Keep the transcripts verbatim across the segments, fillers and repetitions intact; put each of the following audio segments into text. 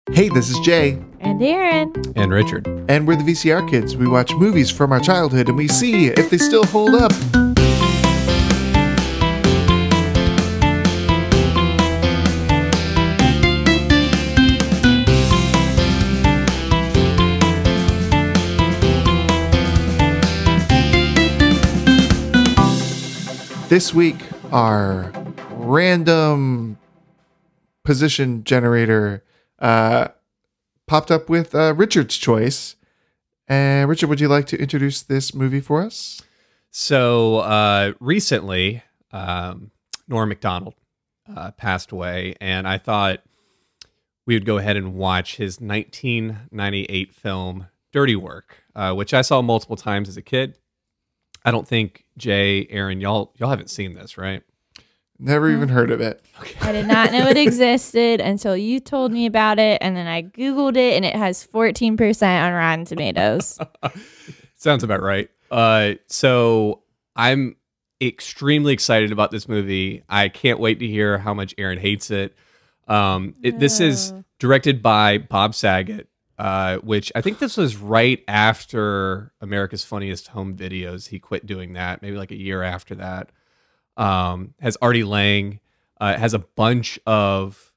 Hey, this is Jay. And Aaron. And Richard. And we're the V C R Kids. We watch movies from our childhood and we see if they still hold up. This week, our random position generator uh, popped up with uh, Richard's choice. And Richard, would you like to introduce this movie for us? So uh, recently, um, Norm Macdonald uh, passed away, and I thought we would go ahead and watch his nineteen ninety-eight film Dirty Work, uh, which I saw multiple times as a kid. I don't think Jay, Aaron, y'all y'all haven't seen this, right? Never even heard of it. I did not know it existed until you told me about it, and then I Googled it, and it has fourteen percent on Rotten Tomatoes. Sounds about right. Uh, so I'm extremely excited about this movie. I can't wait to hear how much Aaron hates it. Um, it this is directed by Bob Saget. Uh, which I think this was right after America's Funniest Home Videos. He quit doing that, maybe like a year after that. Um, has Artie Lang, uh, has a bunch of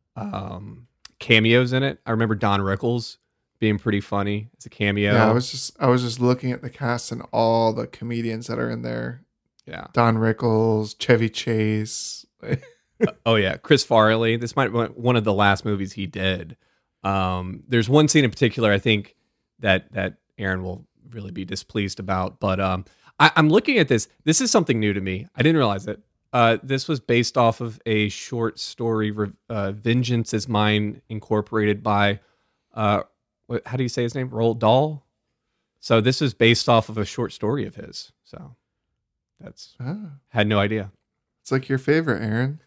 um, cameos in it. I remember Don Rickles being pretty funny as a cameo. Yeah, I was just I was just looking at the cast and all the comedians that are in there. Yeah, Don Rickles, Chevy Chase. uh, oh yeah, Chris Farley. This might be one of the last movies he did. Um, there's one scene in particular I think that that Aaron will really be displeased about, but um, I, I'm looking at this. This is something new to me. I didn't realize it. Uh, this was based off of a short story, uh, "Vengeance Is Mine," incorporated by uh, what, how do you say his name? Roald Dahl. So this is based off of a short story of his. So that's Ah, had no idea. it's like your favorite, Aaron.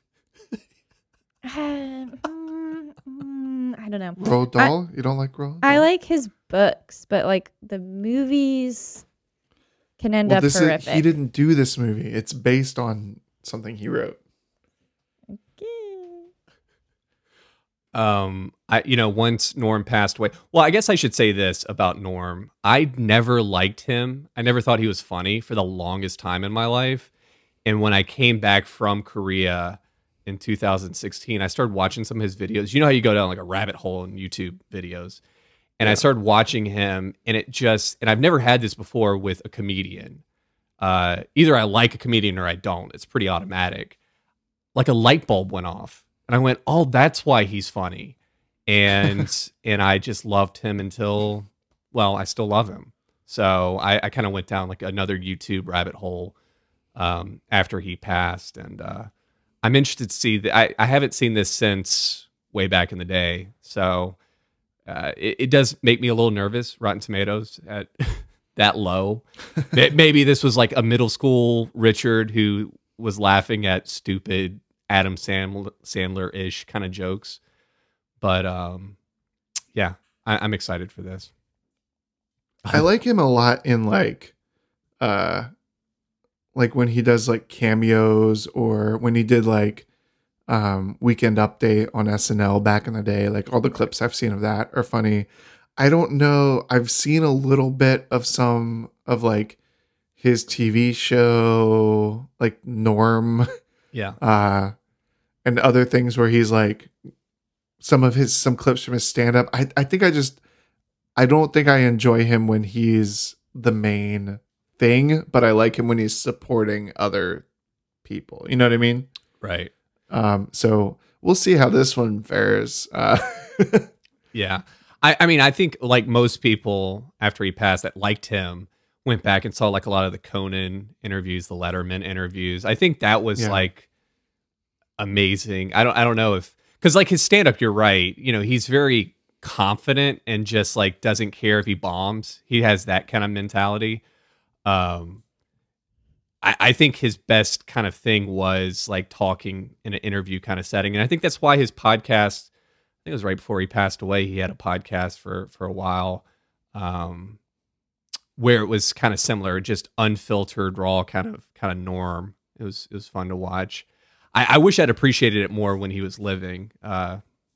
Um, mm, mm, I don't know. Roald Dahl? You don't like Roald Dahl? I like his books, but like the movies can end well, up this horrific. is, he didn't do this movie. It's based on something he wrote. Um, I you know once Norm passed away. Well, I guess I should say this about Norm. I never liked him. I never thought he was funny for the longest time in my life. And when I came back from Korea in two thousand sixteen, I started watching some of his videos. You know how you go down like a rabbit hole in YouTube videos. And Yeah. I started watching him, and it just and I've never had this before with a comedian. Uh, either I like a comedian or I don't. It's pretty automatic. Like a light bulb went off. And I went, oh, that's why he's funny. And and I just loved him until, well, I still love him. So I, I kind of went down like another YouTube rabbit hole um, after he passed. And uh, I'm interested to see that. I, I haven't seen this since way back in the day. So uh, it, it does make me a little nervous, Rotten Tomatoes at that low. Maybe this was like a middle school Richard who was laughing at stupid Adam Sandler, Sandler-ish kind of jokes. But um, yeah, I, I'm excited for this. I like him a lot in like uh like when he does like cameos or when he did like um Weekend Update on S N L back in the day. Like all the clips I've seen of that are funny. I don't know. I've seen a little bit of some of like his T V show, like Norm. Yeah. uh and other things where he's like some of his some clips from his stand-up. I, I think I just I don't think I enjoy him when he's the main thing, but I like him when he's supporting other people. You know what I mean? Right. Um so we'll see how this one fares. Uh Yeah. I, I mean, I think like most people after he passed that liked him went back and saw like a lot of the Conan interviews, the Letterman interviews. I think that was Yeah. like amazing. I don't I don't know if because like his stand up, you're right. You know, he's very confident and just like doesn't care if he bombs. He has that kind of mentality. Um, I, I think his best kind of thing was like talking in an interview kind of setting, and I think that's why his podcast. I think it was right before he passed away. He had a podcast for for a while, um, where it was kind of similar, just unfiltered, raw kind of kind of Norm. It was it was fun to watch. I, I wish I'd appreciated it more when he was living. Uh,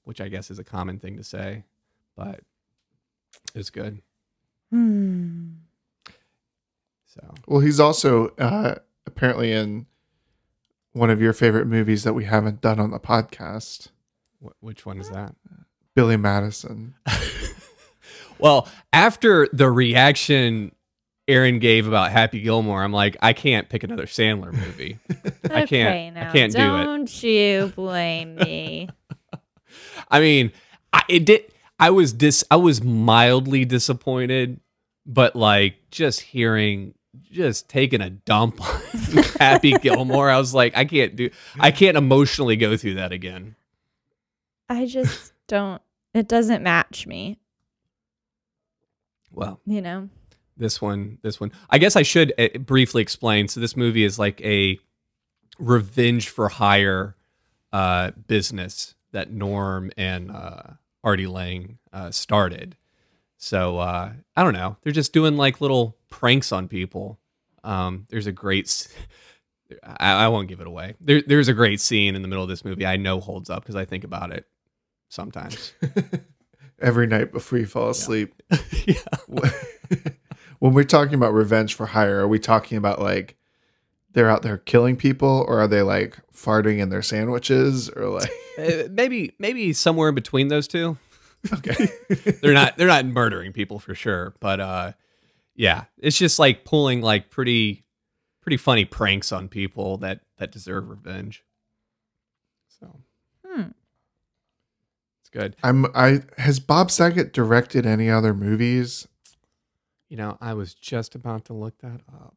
which I guess is a common thing to say, but it was good. Hmm. So Well, he's also uh, apparently in one of your favorite movies that we haven't done on the podcast, wh- which one is that? Billy Madison. Well, after the reaction Aaron gave about Happy Gilmore, I'm like, I can't pick another Sandler movie. I can't. Okay, now, I can't do it. Don't you blame me? I mean, I it did. I was dis. I was mildly disappointed, but like just hearing, just taking a dump on Happy Gilmore, I was like, I can't do. I can't emotionally go through that again. I just don't. It doesn't match me. Well, You know. this one, this one. I guess I should uh, briefly explain. So this movie is like a revenge for hire uh, business that Norm and uh, Artie Lang uh, started. So uh, I don't know. They're just doing like little pranks on people. Um, there's a great. s- I, I won't give it away. There, there's a great scene in the middle of this movie I know holds up because I think about it sometimes. Every night before you fall asleep. Yeah. When we're talking about revenge for hire, are we talking about like they're out there killing people, or are they like farting in their sandwiches, or like Uh, maybe maybe somewhere in between those two. okay. they're not they're not murdering people for sure, but uh yeah, it's just like pulling like pretty pretty funny pranks on people that that deserve revenge. So Hmm. it's good. I'm I has Bob Saget directed any other movies? You know, I was just about to look that up.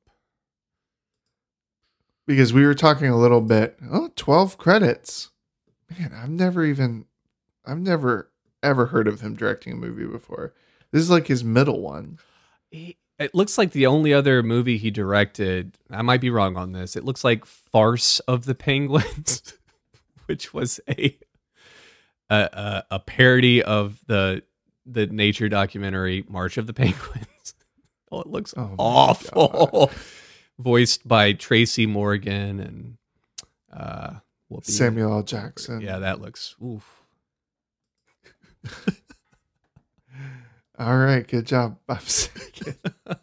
Because we were talking a little bit. Oh, twelve credits. Man, I've never even I've never ever heard of him directing a movie before. This is like his middle one. He, it looks like the only other movie he directed, I might be wrong on this, it looks like Farce of the Penguins, which was a a, a a parody of the the nature documentary March of the Penguins. Oh, it looks Oh my awful. Voiced by Tracy Morgan and uh, Whoopi. Samuel L. Jackson. Yeah, that looks oof. All right, good job, Bob Saget.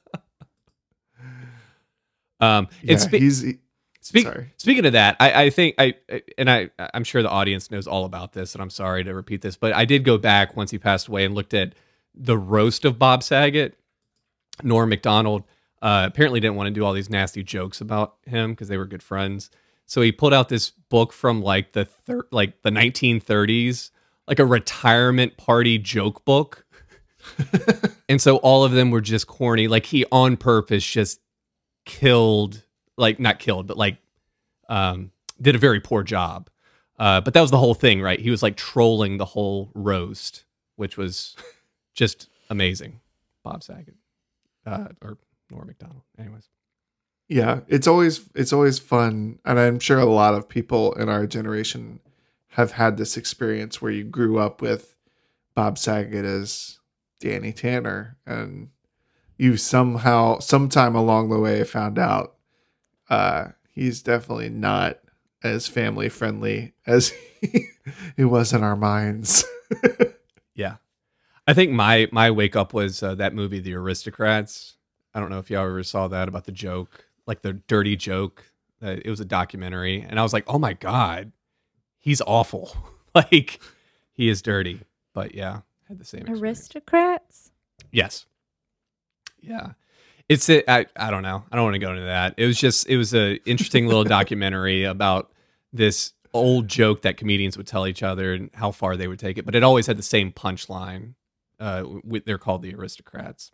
Um, Yeah, and spe- he's he- Speak, Sorry. Speaking of that, I, I think I and I I'm sure the audience knows all about this, and I'm sorry to repeat this, but I did go back once he passed away and looked at the roast of Bob Saget. Norm Macdonald uh, apparently didn't want to do all these nasty jokes about him because they were good friends, so he pulled out this book from like the thir- like the nineteen thirties, like a retirement party joke book, and so all of them were just corny. Like he on purpose just killed. Like not killed, but like um, did a very poor job. Uh, but that was the whole thing, right? He was like trolling the whole roast, which was just amazing. Bob Saget uh, or Norm Macdonald. Anyways, Yeah, it's always it's always fun, and I'm sure a lot of people in our generation have had this experience where you grew up with Bob Saget as Danny Tanner, and you somehow, sometime along the way, found out uh, he's definitely not as family friendly as he, he was in our minds. yeah. I think my my wake up was uh, that movie, The Aristocrats. I don't know if y'all ever saw that about the joke, like the dirty joke. Uh, it was a documentary, and I was like, oh my god, he's awful. Like he is dirty. But yeah, had the same experience. Aristocrats? Yes. Yeah. It's a, I, I don't know. I don't want to go into that. It was just it was a interesting little documentary about this old joke that comedians would tell each other and how far they would take it, but it always had the same punchline. Uh, w- they're called the Aristocrats,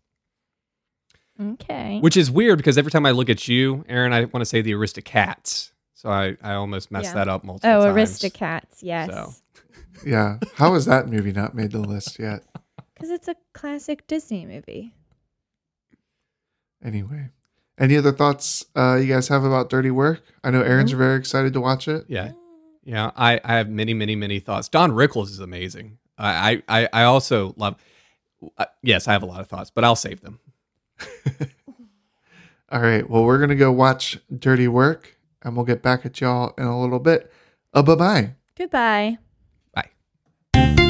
Okay. which is weird because every time I look at you, Aaron, I want to say the Aristocats. So I, I almost messed Yeah. that up multiple Oh, times. Aristocats, yes. So. Yeah, how has that movie not made the list yet? Because it's a classic Disney movie. Anyway, any other thoughts uh, you guys have about Dirty Work? I know Aaron's very excited to watch it. Yeah. Yeah. I, I have many, many, many thoughts. Don Rickles is amazing. I, I, I also love, uh, yes, I have a lot of thoughts, but I'll save them. All right, well, we're going to go watch Dirty Work, and we'll get back at y'all in a little bit. Uh, bye-bye. Goodbye. Bye.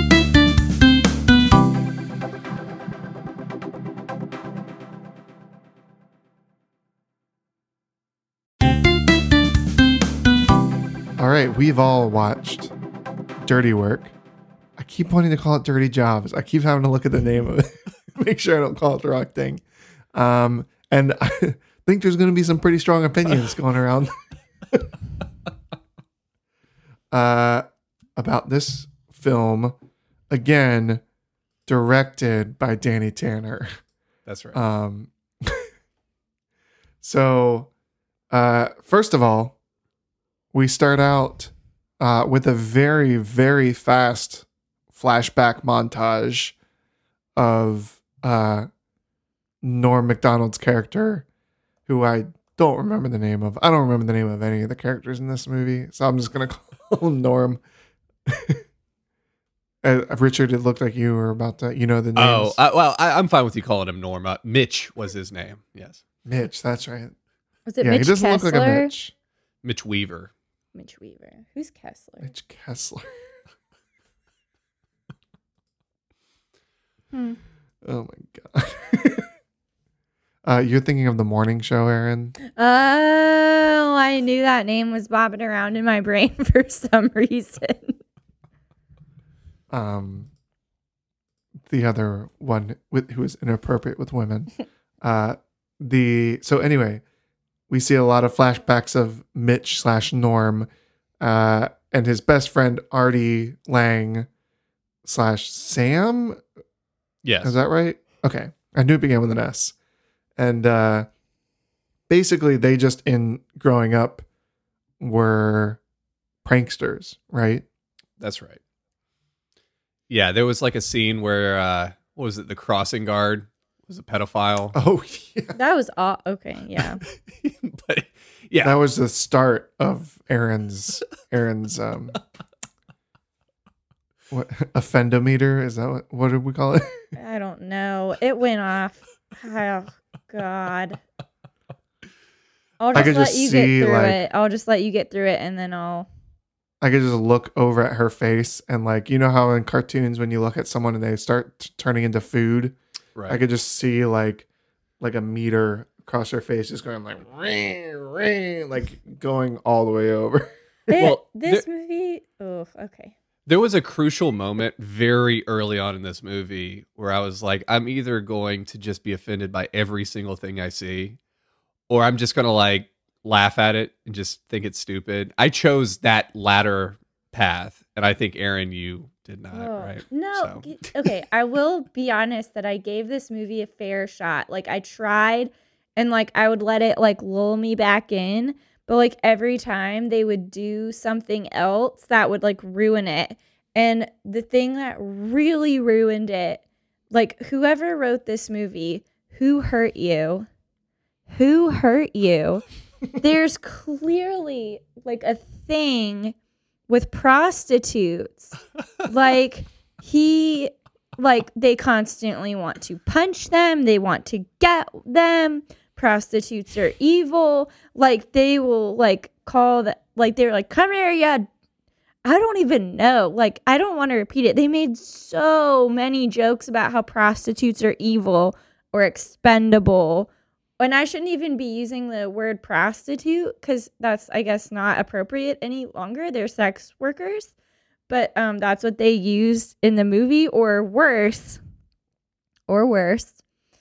we've all watched Dirty Work. I keep wanting to call it Dirty Jobs. I keep having to look at the name of it, make sure I don't call it the wrong thing. Um, and I think there's going to be some pretty strong opinions going around uh, about this film. Again, directed by Danny Tanner. That's right. Um, so, uh, first of all, we start out uh, with a very, very fast flashback montage of uh, Norm Macdonald's character, who I don't remember the name of. I don't remember the name of any of the characters in this movie, so I'm just going to call him Norm. Uh, Richard, it looked like you were about to, you know, the names. Oh, uh, well, I, I'm fine with you calling him Norm. Uh, Mitch was his name. Yes. Mitch, that's right. Was it Yeah, Mitch he doesn't Kessler? look like a Mitch. Mitch Weaver. Mitch Weaver. Who's Kessler? Mitch Kessler. Hmm. Oh my god. uh, you're thinking of the morning show, Aaron? Oh, I knew that name was bobbing around in my brain for some reason. Um, the other one with who is inappropriate with women. Uh, the so anyway, we see a lot of flashbacks of Mitch slash Norm, uh, and his best friend Artie Lang slash Sam. Yes. Is that right? Okay, I knew it began with an S, and uh, basically they just in growing up were pranksters, right? That's right. Yeah, there was like a scene where, uh, what was it, the crossing guard was a pedophile. Oh yeah. That was all okay. Yeah. But yeah, That was the start of Aaron's Aaron's um what offendometer, is that what what did we call it? I don't know. It went off. Oh God. I'll I just could let just you see, get through like- it. I'll just let you get through it, and then I'll. I could just look over at her face and, like, you know how in cartoons when you look at someone and they start t- turning into food, right. I could just see like like a meter across her face just going like ring, ring, like going all the way over. It, Well, this movie. Oh, okay. There was a crucial moment very early on in this movie where I was like, I'm either going to just be offended by every single thing I see, or I'm just going to like laugh at it and just think it's stupid. I chose that latter path, and I think, Aaron, you did not, Oh, right? No. So- g- Okay. I will be honest that I gave this movie a fair shot. Like, I tried, and like I would let it like lull me back in, but like every time they would do something else that would like ruin it. And the thing that really ruined it, like whoever wrote this movie, who hurt you? Who hurt you? There's clearly like a thing with prostitutes. Like he like they constantly want to punch them, they want to get them. Prostitutes are evil. Like they will like call that, like they're like, come here, yeah. I don't even know. Like I don't want to repeat it. They made so many jokes about how prostitutes are evil or expendable. And I shouldn't even be using the word prostitute because that's, I guess, not appropriate any longer. They're sex workers. But um, that's what they used in the movie, or worse. Or worse.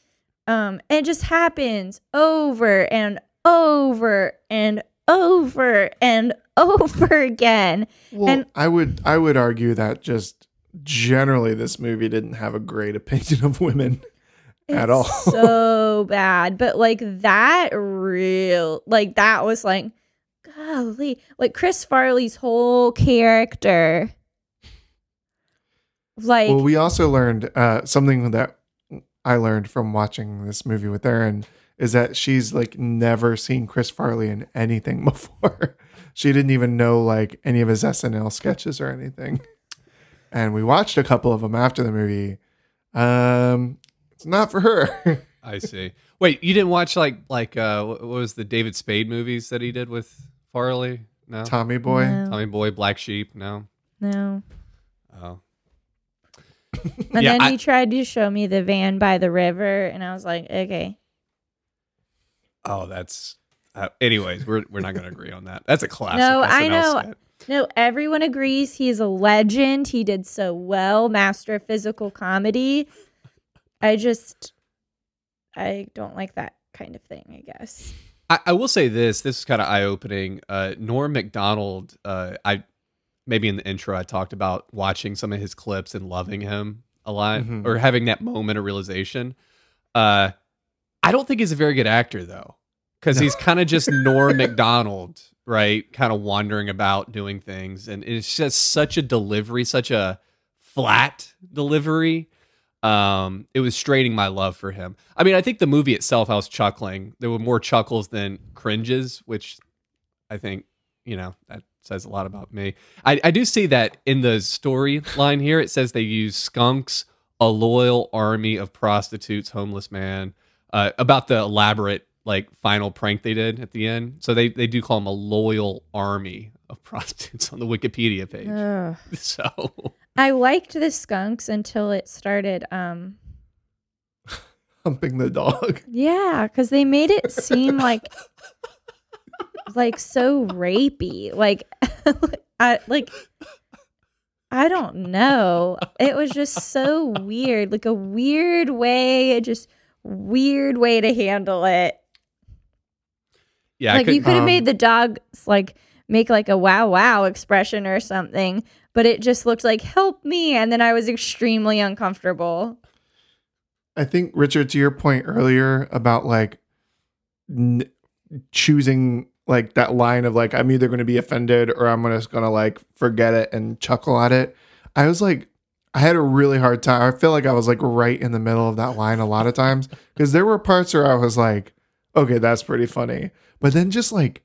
Um, and it just happens over and over and over and over again. Well, And- I would I would argue that just generally this movie didn't have a great opinion of women at It's all. So bad. But like that real, like that was like, golly, like Chris Farley's whole character. Like, Well, we also learned uh, something that I learned from watching this movie with Erin is that she's like never seen Chris Farley in anything before. She didn't even know like any of his S N L sketches or anything. And we watched a couple of them after the movie. Um, it's not for her. I see. Wait, you didn't watch like like uh what was the David Spade movies that he did with Farley? No. Tommy Boy. No. Tommy Boy, Black Sheep. No. no. Oh. And Yeah, then I- he tried to show me the van by the river, and I was like, okay. Oh, that's. Uh, anyways, we're we're not going to agree on that. That's a classic. No, S I N L know. skit. No, everyone agrees he's a legend. He did so well. Master of physical comedy. I just, I don't like that kind of thing, I guess. I, I will say this. This is kind of eye opening. Uh, Norm Macdonald. Uh, I maybe in the intro I talked about watching some of his clips and loving him a lot, Mhm. or having that moment of realization. Uh, I don't think he's a very good actor though, because No. he's kind of just Norm Macdonald, right? Kind of wandering about doing things, and it's just such a delivery, such a flat delivery. Um, it was straining my love for him. I mean, I think the movie itself, I was chuckling. There were more chuckles than cringes, which I think, you know, that says a lot about me. I, I do see that in the storyline here. It says they use skunks, a loyal army of prostitutes, homeless man, uh, about the elaborate like final prank they did at the end. So they, they do call them a loyal army of prostitutes on the Wikipedia page. Ugh. So I liked the skunks until it started. Um, Humping the dog. yeah, because they made it seem like like so rapey. Like, I like. I don't know. It was just so weird, like a weird way, just weird way to handle it. yeah, I Like you couldn't- could have um, made the dogs like make like a wow wow expression or something, but it just looked like help me, and then I was extremely uncomfortable. I think, Richard, to your point earlier about like n- choosing like that line of like, I'm either going to be offended or I'm just going to like forget it and chuckle at it. I was like, I had a really hard time. I feel like I was like right in the middle of that line a lot of times, because there were parts where I was like, okay, that's pretty funny. But then just like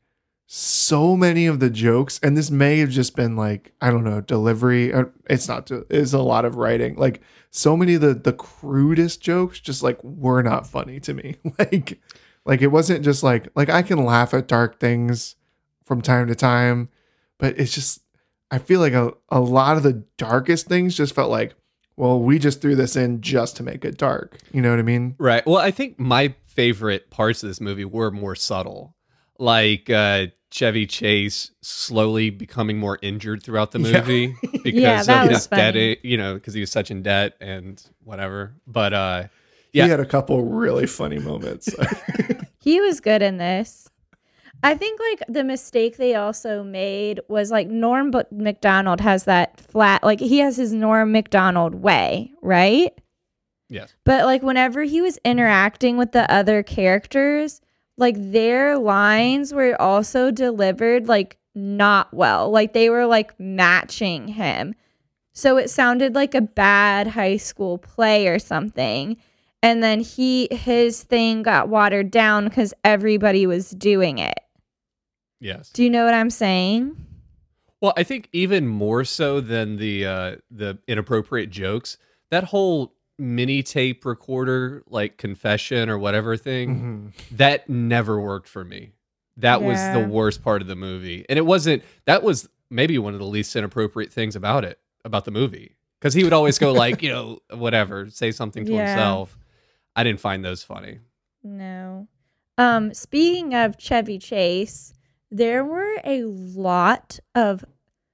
so many of the jokes, and this may have just been like, I don't know, delivery. Or it's not, it's a lot of writing. Like so many of the, the crudest jokes just like were not funny to me. like, like it wasn't just like, like I can laugh at dark things from time to time, but it's just, I feel like a, a lot of the darkest things just felt like, well, we just threw this in just to make it dark. You know what I mean? Right. Well, I think my favorite parts of this movie were more subtle, like uh, Chevy Chase slowly becoming more injured throughout the Yeah. movie because Yeah, that of was his debt, funny. you know, because he was such in debt and whatever. But uh, He Yeah. had a couple really funny moments. He was good in this. I think like the mistake they also made was like Norm B- Macdonald has that flat, like he has his Norm Macdonald way, right? yes, But like whenever he was interacting with the other characters, like their lines were also delivered like not well. Like they were like matching him. So it sounded like a bad high school play or something. And then he his thing got watered down because everybody was doing it. yes. Do you know what I'm saying? Well, I think even more so than the uh, the inappropriate jokes, that whole mini tape recorder, like confession or whatever thing, Mhm. that never worked for me. That was Yeah. the worst part of the movie, and it wasn't. That was maybe one of the least inappropriate things about it, about the movie, because he would always go like, you know, whatever, say something to Yeah. himself. I didn't find those funny. No. Um, speaking of Chevy Chase, there were a lot of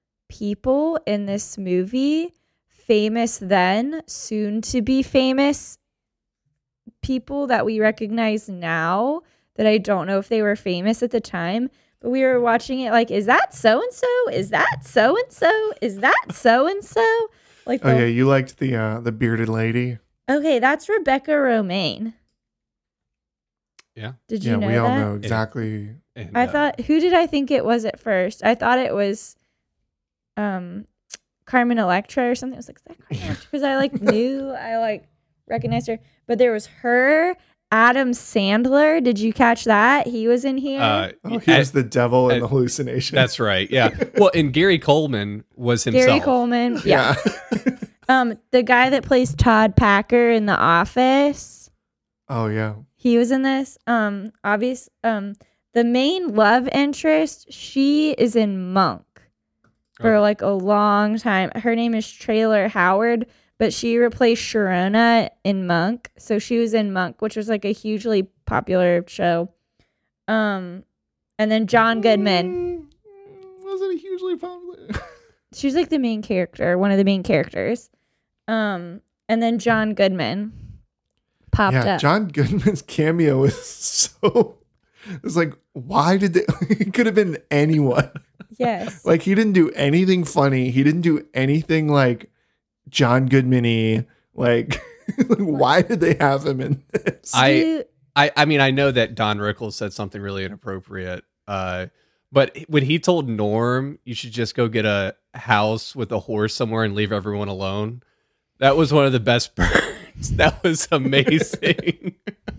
people in this movie, famous then, soon to be famous people that we recognize now, that I don't know if they were famous at the time, but we were watching it like, is that so and so? Is that so and so? Is that so and so? Like, Oh the- yeah, you liked the uh, the bearded lady. okay, that's Rebecca Romaine. Yeah, Did you Yeah, know we all that? know exactly. and, I uh, thought, who did I think it was at first? I thought it was um Carmen Electra or something. I was like, is that Carmen Electra? Because I like knew, I like recognized her. But there was her, Adam Sandler. Did you catch that? He was in here. uh, Oh, he I- was the devil in I- the hallucination. that's right. Yeah. Well, and Gary Coleman was himself. Gary Coleman. Yeah. yeah. Um, the guy that plays Todd Packer in The Office. Oh yeah. He was in this. Um, obvious. Um, the main love interest, she is in Monk for Okay. like a long time. Her name is Traylor Howard, but she replaced Sharona in Monk. So she was in Monk, which was like a hugely popular show. Um, and then John Goodman. wasn't hugely popular. She's like the main character, one of the main characters. Um, and then John Goodman popped Yeah, up. John Goodman's cameo is so. It's like, why did they? It could have been anyone. Yes. Like, he didn't do anything funny. He didn't do anything like John Goodman-y. Like, like, why did they have him in this? I, You- I, I mean, I know that Don Rickles said something really inappropriate. Uh, but when he told Norm, you should just go get a house with a horse somewhere and leave everyone alone. That was one of the best burns. That was amazing.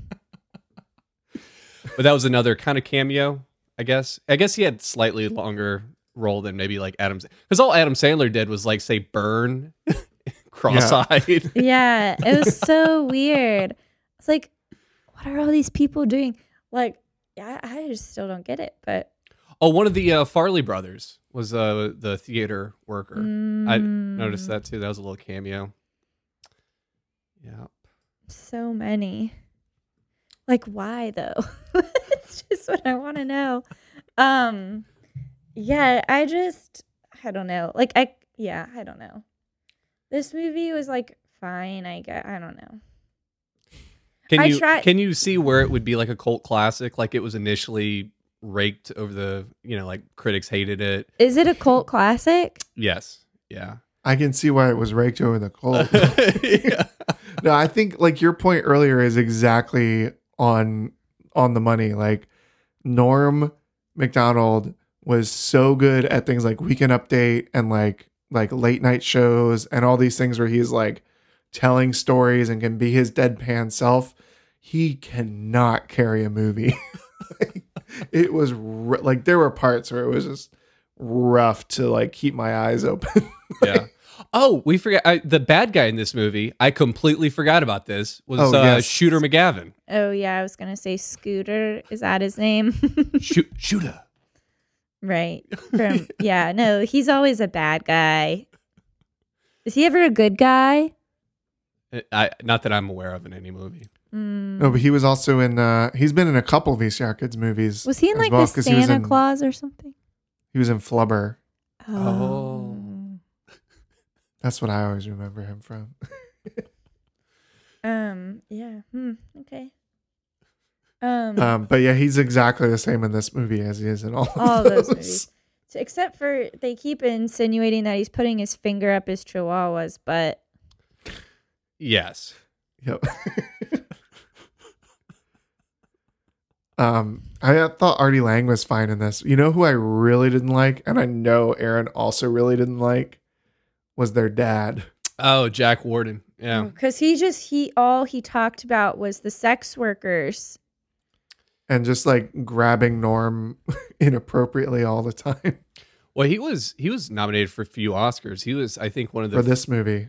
But that was another kind of cameo, I guess. I guess he had slightly longer role than maybe like Adam, because all Adam Sandler did was like say burn, cross-eyed. yeah, it was so weird. It's like, what are all these people doing? Like, yeah, I just still don't get it. But Oh, one of the uh, Farley brothers was uh, the theater worker. I mm, noticed that too. That was a little cameo. Yeah. so many. Like, why though? It's just what I want to know. Um, yeah, I just, I don't know. Like, I, yeah, I don't know. This movie was like fine. I guess I don't know. Can I you try- can you see where it would be like a cult classic? Like it was initially raked over the, you know, like critics hated it. Is it a cult classic? Yes. Yeah. I can see why it was raked over the coal. Yeah. No, I think like your point earlier is exactly on on the money. Like Norm Macdonald was so good at things like Weekend Update and like like late night shows and all these things where he's like telling stories and can be his deadpan self. He cannot carry a movie. Like, it was r- like there were parts where it was just rough to like keep my eyes open. Yeah. Oh, we forgot I, the bad guy in this movie. I completely forgot about this. Was Oh, uh, yes. Shooter McGavin. Oh yeah, I was gonna say Scooter. Is that his name? Shoot, Shooter. Right. From yeah, no, he's always a bad guy. Is he ever a good guy? I, not that I'm aware of in any movie. Mm. No, but he was also in. uh He's been in a couple V C R Kids movies. Was he in as like well, the 'cause he was Santa in- Claus or something? He was in Flubber. Oh. That's what I always remember him from. Um. Yeah. Hmm. Okay. Um. Um, but yeah, he's exactly the same in this movie as he is in all, all of those those. movies, so, except for they keep insinuating that he's putting his finger up his chihuahuas, but Yes. Yep. um, I thought Artie Lang was fine in this. You know who I really didn't like, and I know Aaron also really didn't like, was their dad. Oh, Jack Warden. Yeah. because he just he all he talked about was the sex workers. And just like grabbing Norm inappropriately all the time Well, he was he was nominated for a few Oscars. He was, I think, one of the for this movie.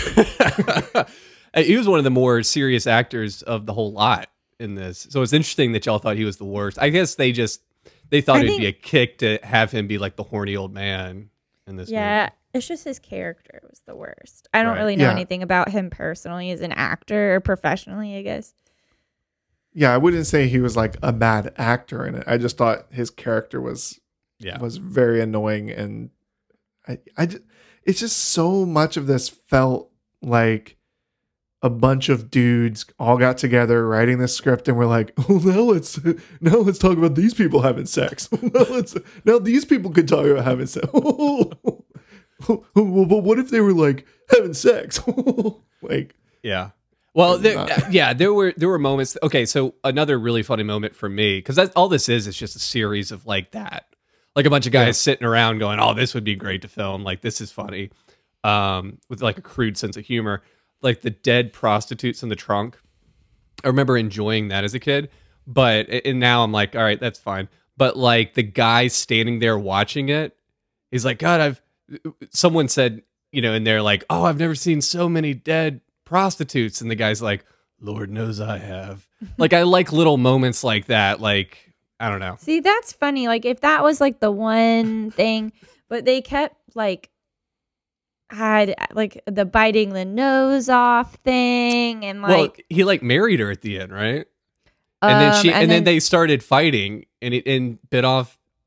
he was one of the more serious actors of the whole lot in this. So it's interesting that y'all thought he was the worst. I guess they just they thought I it'd think- be a kick to have him be like the horny old man in this Yeah, movie. it's just his character was the worst. I don't Right. really know Yeah. anything about him personally as an actor or professionally, I guess. Yeah, I wouldn't say he was like a bad actor in it. I just thought his character was Yeah. was very annoying, and I, I, ju- it's just so much of this felt like a bunch of dudes all got together writing this script and were like, oh, now let's now let's talk about these people having sex. now let's now these people could talk about having sex. Well, but what if they were like having sex? Like, Yeah. Well, there, Not- yeah, there were there were moments. Okay, so another really funny moment for me, because that's all this is is just a series of like that, like a bunch of guys Yeah. sitting around going, "Oh, this would be great to film. Like this is funny," um, with like a crude sense of humor, like the dead prostitutes in the trunk. I remember enjoying that as a kid, but and now I'm like, all right, that's fine. But like the guy standing there watching it, he's like, God, I've. Someone said, you know, and they're like, oh, I've never seen so many dead prostitutes, and the guy's like, Lord knows I have. Like I like little moments like that. Like I don't know. See, that's funny. Like if that was like the one thing, but they kept like had like the biting the nose off thing and Well, like he like married her at the end, right? And then um, she and, then, they started fighting, and it and bit off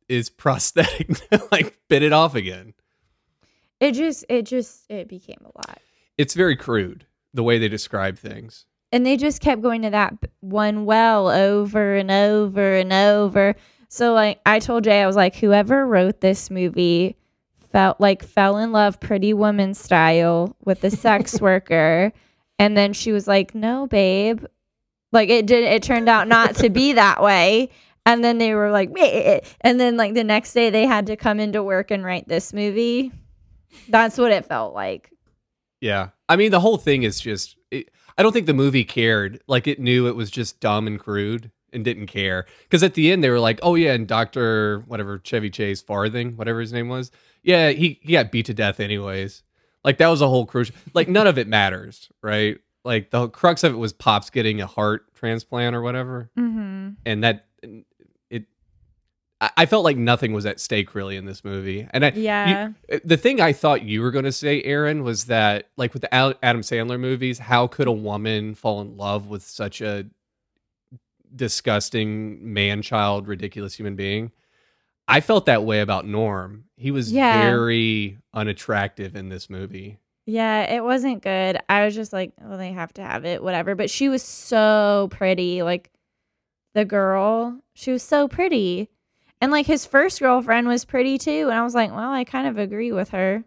is prosthetic, like bit it off again. It just, it just, it became a lot. It's very crude, the way they describe things. And they just kept going to that b- one well over and over and over. So like I told Jay, I was like, whoever wrote this movie felt like fell in love Pretty Woman style with the sex worker. And then she was like, no, babe. Like it did, it turned out not to be that way. And then they were like, meh. And then like the next day they had to come into work and write this movie. That's what it felt like. Yeah. I mean, the whole thing is just, it, I don't think the movie cared. Like it knew it was just dumb and crude and didn't care. Because at the end they were like, oh yeah, and Doctor whatever, Chevy Chase Farthing, whatever his name was. Yeah, he, he got beat to death anyways. Like that was a whole crucial, like none of it matters, right? Like the crux of it was Pops getting a heart transplant or whatever. Mm-hmm. And that, it, I, I felt like nothing was at stake really in this movie. And I, Yeah. you, the thing I thought you were going to say, Aaron, was that like with the Al- Adam Sandler movies, how could a woman fall in love with such a disgusting man-child, ridiculous human being? I felt that way about Norm. He was Yeah. very unattractive in this movie. Yeah, it wasn't good. I was just like, oh, they have to have it, whatever. But she was so pretty. Like, the girl, she was so pretty. And, like, his first girlfriend was pretty, too. And I was like, well, I kind of agree with her.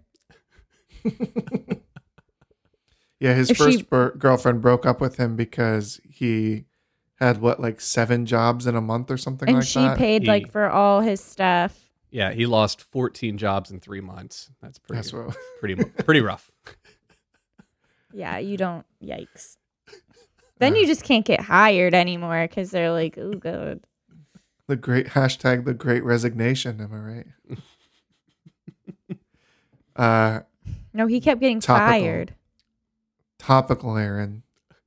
Yeah, his If first she- bur- girlfriend broke up with him because he had, what, like seven jobs in a month or something And like she that? paid, He- like, for all his stuff. Yeah, he lost fourteen jobs in three months. That's pretty That's what. pretty pretty rough. Yeah, you don't. Yikes. Then you just can't get hired anymore because they're like, oh, God. The great hashtag, the great resignation. Am I right? uh, No, he kept getting Topical. fired. topical, Aaron.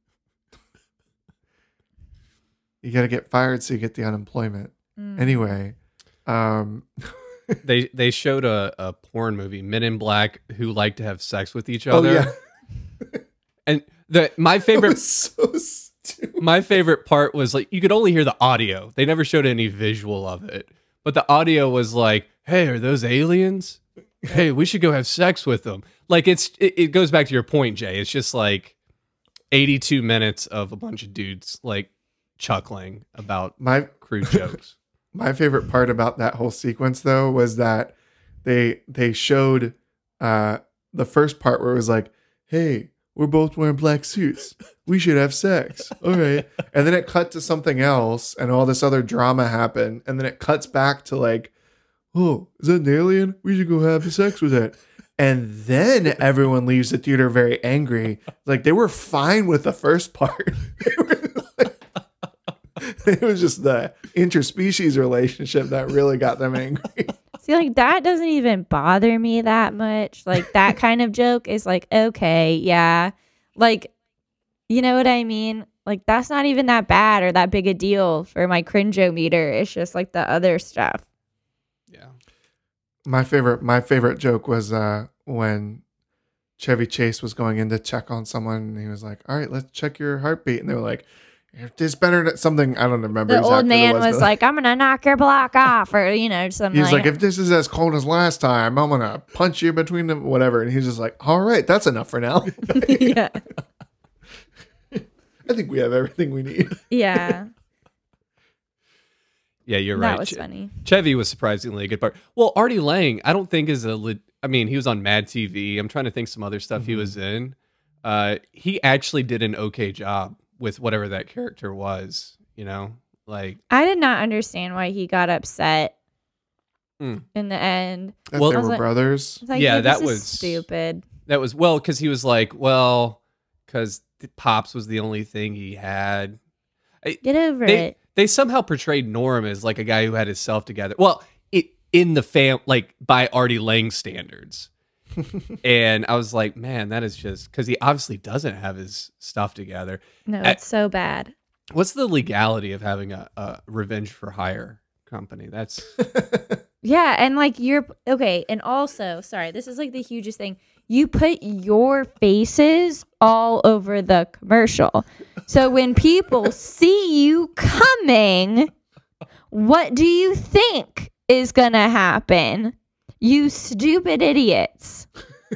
You got to get fired so you get the unemployment. Mm. Anyway, um, They they showed a, a porn movie, Men in Black, who like to have sex with each oh other. yeah, And the my it favorite was so stupid. my favorite part was like you could only hear the audio. They never showed any visual of it. But the audio was like, "Hey, are those aliens? Hey, we should go have sex with them." Like it's it, it goes back to your point, Jay. It's just like eighty-two minutes of a bunch of dudes like chuckling about My crude jokes. My favorite part about that whole sequence, though, was that they they showed uh, the first part where it was like, "Hey, we're both wearing black suits. We should have sex." All right, and then it cut to something else, and all this other drama happened, and then it cuts back to like, "Oh, is that an alien? We should go have sex with it." And then everyone leaves the theater very angry. Like they were fine with the first part. They were like, it was just the interspecies relationship that really got them angry. See, like, that doesn't even bother me that much. Like, that kind of joke is like, okay, yeah. Like, you know what I mean? Like, that's not even that bad or that big a deal for my cringe-o-meter. It's just, like, the other stuff. Yeah. My favorite, my favorite joke was uh, when Chevy Chase was going in to check on someone, and he was like, "All right, let's check your heartbeat," and they were like, "It's better than something." I don't remember. The exactly old man what it was like, I'm going to knock your block off, or, you know, something He's like like, "If this is as cold as last time, I'm gonna punch you between them, whatever." And he's just like, "All right, that's enough for now." Yeah. I think we have everything we need. Yeah. Yeah, you're That right. was Ch- funny. Chevy was surprisingly a good part. Well, Artie Lang, I don't think is a. Le- I mean, he was on Mad T V. I'm trying to think some other stuff he Mhm. was in. Uh, he actually did an okay job with whatever that character was. You know, like I did not understand why he got upset Mm. in the end. That Well- they I was were like- brothers. It's like, Yeah, dude, this that is was- stupid. that was well because he was like, well, because Pops was the only thing he had. Get over They it. they somehow portrayed Norm as like a guy who had his self together. Well, it in the fam like by Artie Lang standards. And I was like, man, that is just because he obviously doesn't have his stuff together. No, I- it's so bad. What's the legality of having a, a revenge for hire company? That's Yeah, and like you're okay, and also, sorry, this is like the hugest thing. You put your faces all over the commercial. So when people see you coming, what do you think? is gonna happen. You stupid idiots.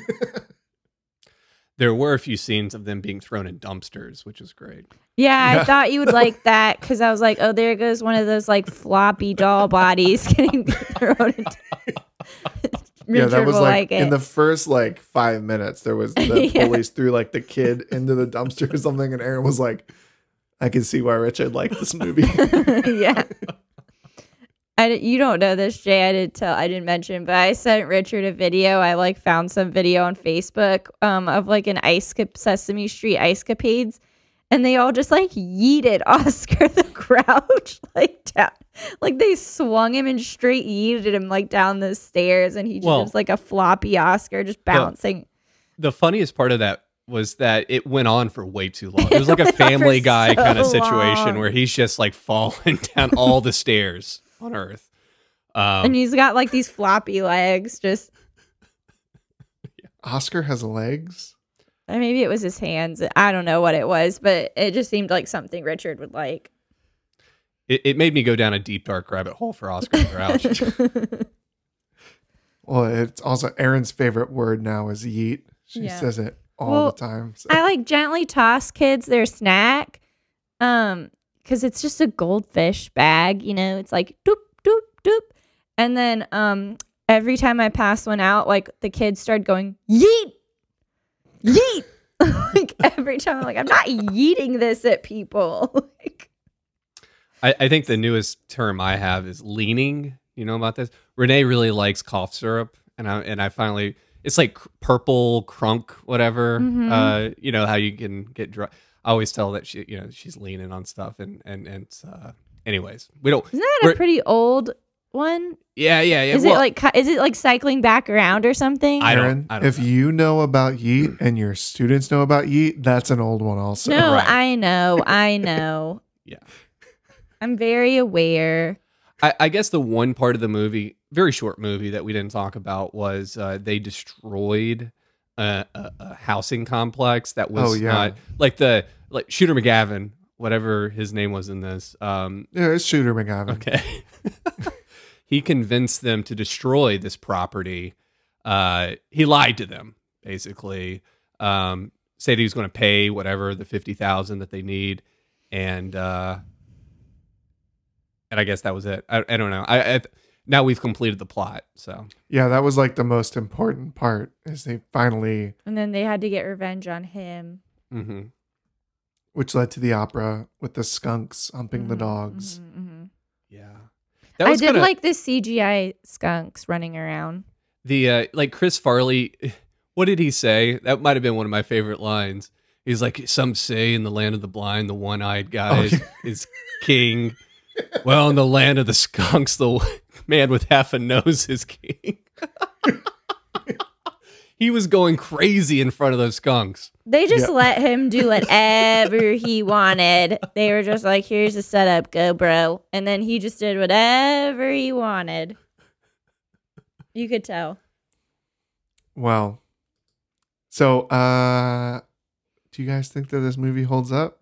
There were a few scenes of them being thrown in dumpsters, which is great. Yeah, Yeah. I thought you would like that because I was like, oh, there goes one of those like floppy doll bodies getting thrown into. Yeah, that Richard was will like, like it. in the first like five minutes, there was the Yeah. bullies threw like the kid into the dumpster or something, and Aaron was like, "I can see why Richard liked this movie." Yeah. I, di- you don't know this, Jay. I didn't tell. I didn't mention, but I sent Richard a video. I like found some video on Facebook um, of like an ice cap- Sesame Street ice capades, and they all just like yeeted Oscar the Grouch like down, like they swung him and straight yeeted him like down the stairs, and he just Well- was like a floppy Oscar just bouncing. The funniest part of that was that it went on for way too long. It was like a It went on for Family Guy so kind of situation long. where he's just like falling down all the stairs on Earth. Um, And he's got like these floppy legs. Just Oscar has legs. or maybe it was his hands. I don't know what it was, but it just seemed like something Richard would like. it, it made me go down a deep dark rabbit hole for Oscar the Grouch. Well, it's also Aaron's favorite word now is yeet. She Yeah. says it all Well, the time. So. I like gently toss kids their snack, um, because it's just a goldfish bag. You know, it's like doop doop doop, and then um, every time I pass one out, like the kids start going yeet, yeet. Like every time, I'm like, I'm not yeeting this at people. Like, I, I think the newest term I have is leaning. You know about this? Renee really likes cough syrup, and I and I finally it's like cr- purple crunk, whatever. Mhm. Uh, you know how you can get dry. I always tell that she, you know, she's leaning on stuff, and and and it's, uh, anyways, we don't. isn't that We're- a pretty old one? Yeah, yeah, yeah. Is well, it like cu- is it like cycling back around or something? I don't- Aaron, I don't if know. you know about yeet and your students know about yeet, that's an old one also. No, Right. I know, I know. Yeah. I'm very aware. I, I guess the one part of the movie, very short movie that we didn't talk about, was uh, they destroyed a, a, a housing complex that was Oh, yeah. not like the like Shooter McGavin, whatever his name was in this. Um, Yeah, it's Shooter McGavin. okay, he convinced them to destroy this property. Uh, he lied to them basically. Um, said he was going to pay whatever the fifty thousand that they need, and. Uh, And I guess that was it. I, I don't know. I, I now we've completed the plot. So Yeah, that was like the most important part is they finally, And then they had to get revenge on him. hmm which led to the opera with the skunks humping the Mhm, dogs. mhm, mhm. yeah, that I was did kinda, like the C G I skunks running around. the uh, like Chris Farley. What did he say? That might have been one of my favorite lines. He's like, "Some say in the land of the blind, the one-eyed guy Oh, is, yeah. is king. Well, in the land of the skunks, the man with half a nose is king." He was going crazy in front of those skunks. They just Yeah. let him do whatever he wanted. They were just like, here's the setup, go, bro. And then he just did whatever he wanted. You could tell. Well, so uh do you guys think that this movie holds up?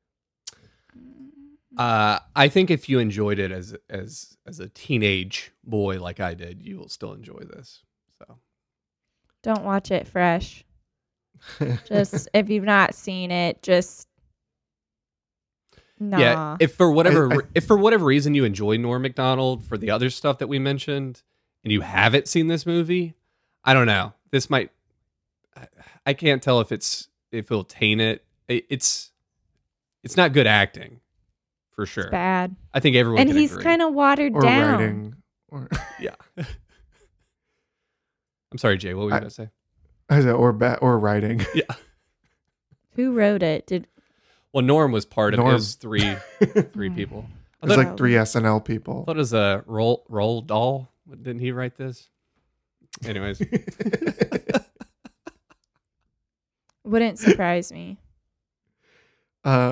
Uh, I think if you enjoyed it as as as a teenage boy like I did, you will still enjoy this. So Don't watch it fresh. Just if you've not seen it, just nah. yeah, if for whatever I- I- re- if for whatever reason you enjoy Norm Macdonald for the other stuff that we mentioned, and you haven't seen this movie, I don't know. This might I, I can't tell if it's if it'll taint it. it. It's it's not good acting for sure. It's bad. I think everyone And can he's agree. kind of watered Or down. writing. Or yeah. I'm sorry, Jay. What were you I- going to say? I said or ba- or writing. Yeah. Who wrote it? Did Well, Norm was part of Norm. his three three people. I There's thought, like three S N L I people. thought it was a roll roll doll. Didn't he write this? Anyways, wouldn't surprise me. uh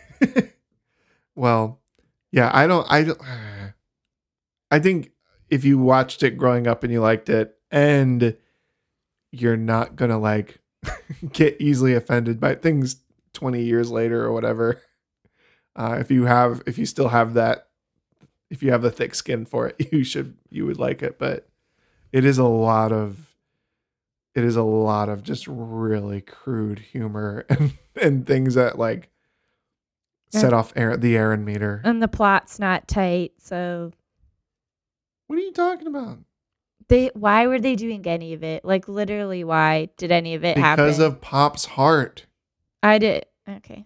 well, yeah, I don't I don't I think if you watched it growing up and you liked it and you're not going to like get easily offended by things twenty years later or whatever. Uh if you have if you still have that if you have a thick skin for it, you should you would like it. But it is a lot of it is a lot of just really crude humor and and things that like set Yeah. off Aaron, the Aaron meter. And the plot's not tight, so What are you talking about? they why were they doing any of it? Like literally, why did any of it happen? Because of Pop's heart. I did. Okay.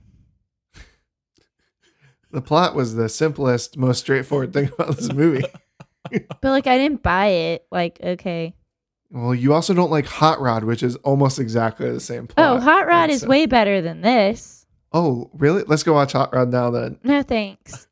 The plot was the simplest, most straightforward thing about this movie. But like I didn't buy it. Like, okay. Well, you also don't like Hot Rod, which is almost exactly the same plot. Oh, Hot Rod And is so- way better than this. Oh, really? Let's go watch Hot Rod now then. No thanks.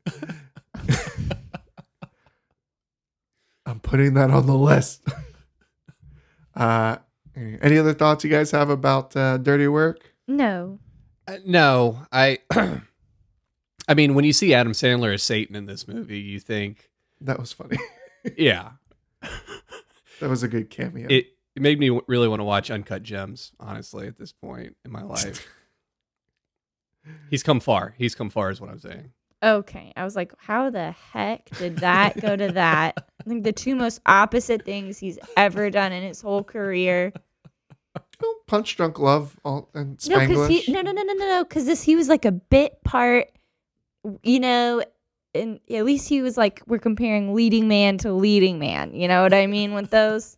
I'm putting that on the list. uh, any other thoughts you guys have about uh, Dirty Work? No. Uh, no, I. I mean, when you see Adam Sandler as Satan in this movie, you think, That was funny. yeah, That was a good cameo. it, it made me w- really want to watch Uncut Gems. Honestly, at this point in my life, he's come far. He's come far, is what I'm saying. Okay. I was like, how the heck did that go to that? I think the two most opposite things he's ever done in his whole career. Oh, Punch Drunk Love all, and No, because Spanglish. he no no no no no no because this he was like a bit part, you know, and at least he was like we're comparing leading man to leading man. You know what I mean with those?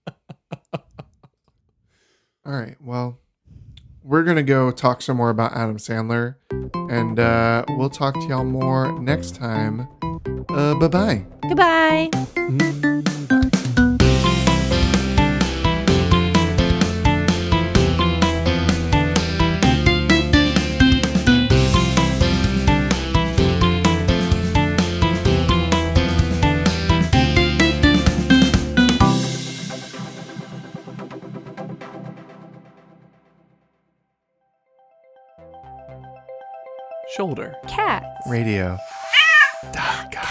All right. Well, we're going to go talk some more about Adam Sandler. And uh, we'll talk to y'all more next time. Uh, bye-bye. Goodbye. Shoulder. Cats. Radio. Dot com.